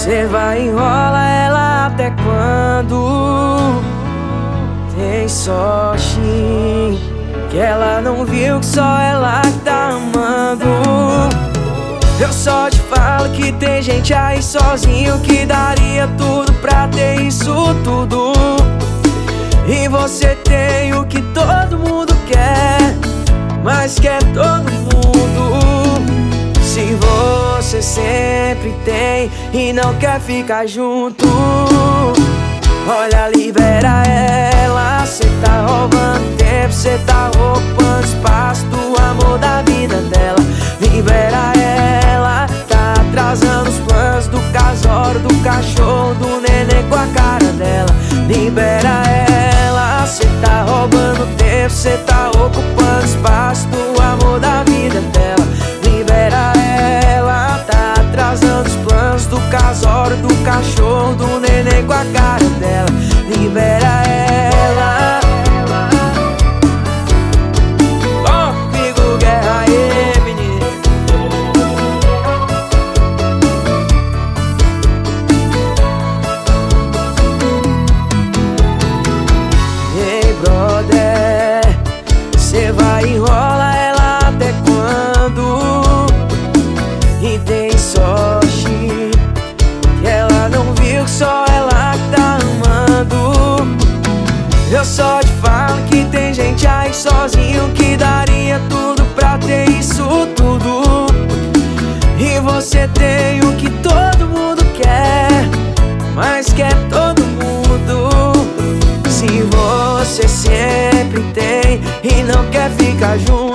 Cê vai enrolar ela até quando? Tem sorte que ela não viu que só ela que tá amando. Eu só te falo que tem gente aí sozinho que daria tudo pra ter isso tudo. E você tem o que todo mundo quer, mas quer todo mundo. Se você sempre tem e não quer ficar junto, olha, libera ela. Cê tá roubando tempo, cê tá roubando espaço do amor da vida dela. Libera ela, tá atrasando os planos do casório, do cachorro, do neném com a cara dela. Libera ela, cê tá roubando tempo, cê tá ocupando espaço do amor da vida dela. Libera ela, tá atrasando os planos do casório, do cachorro, do neném com a cara dela. Libera ela. Comigo, guerra aí, menino. Ei, brother, cê vai enrolar ela até quando? E tem sorte que ela não viu que só ela que tá amando. Eu só te falo que tem gente aí sozinho que daria tudo pra ter isso tudo. E você tem o que todo mundo quer, mas quer todo mundo. Se você sempre tem e não quer ficar junto,